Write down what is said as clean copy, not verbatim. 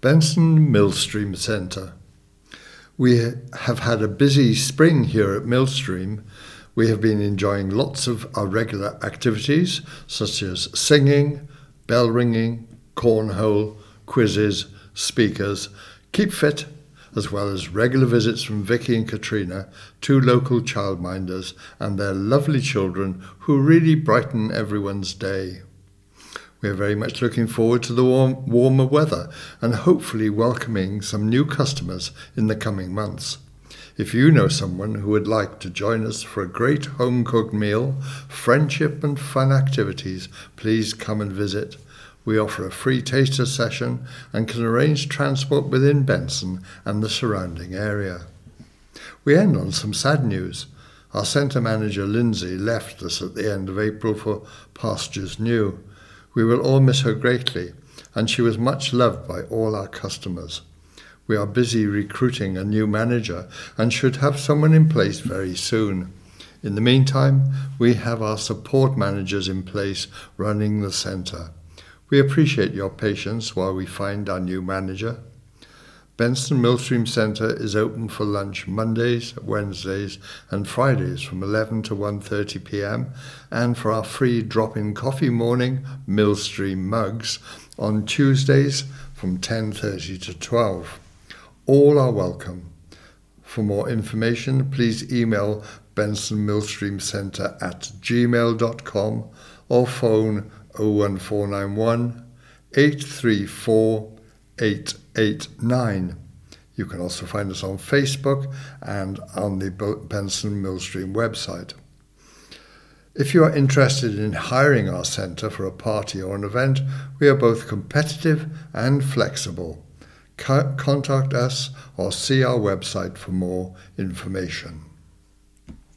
Benson Millstream Centre. We have had a busy spring here at Millstream. We have been enjoying lots of our regular activities such as singing, bell ringing, cornhole, quizzes, speakers, keep fit, as well as regular visits from Vicky and Katrina, two local childminders, and their lovely children who really brighten everyone's day. We are very much looking forward to the warmer weather and hopefully welcoming some new customers in the coming months. If you know someone who would like to join us for a great home-cooked meal, friendship and fun activities, please come and visit. We offer a free taster session and can arrange transport within Benson and the surrounding area. We end on some sad news. Our centre manager Lindsay left us at the end of April for pastures new. We will all miss her greatly, and she was much loved by all our customers. We are busy recruiting a new manager and should have someone in place very soon. In the meantime, we have our support managers in place running the centre. We appreciate your patience while we find our new manager. Benson Millstream Centre is open for lunch Mondays, Wednesdays and Fridays from 11 to 1:30 p.m. and for our free drop-in coffee morning Millstream mugs on Tuesdays from 10:30 to 12. All are welcome. For more information, please email bensonmillstreamcentre@gmail.com or phone 01491 834 889. You can also find us on Facebook and on the Benson Millstream website. If you are interested in hiring our centre for a party or an event, we are both competitive and flexible. Contact us or see our website for more information.